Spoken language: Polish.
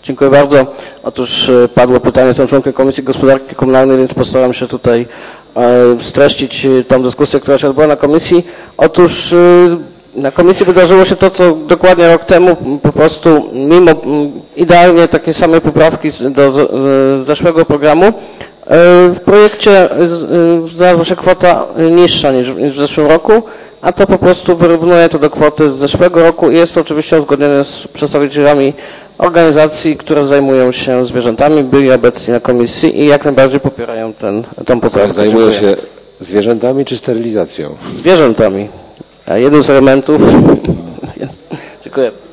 Dziękuję bardzo. Otóż padło pytanie, jestem członkiem Komisji Gospodarki Komunalnej, więc postaram się tutaj streścić tą dyskusję, która się odbyła na komisji. Otóż na komisji wydarzyło się to, co dokładnie rok temu, po prostu mimo idealnie takiej samej poprawki do zeszłego programu, w projekcie znalazła się kwota niższa niż w zeszłym roku, a to po prostu wyrównuje to do kwoty z zeszłego roku i jest to oczywiście uzgodnione z przedstawicielami organizacji, które zajmują się zwierzętami, byli obecni na komisji i jak najbardziej popierają tę poprawkę. Zajmują się zwierzętami czy sterylizacją? Zwierzętami. A jeden z elementów jest. Dziękuję.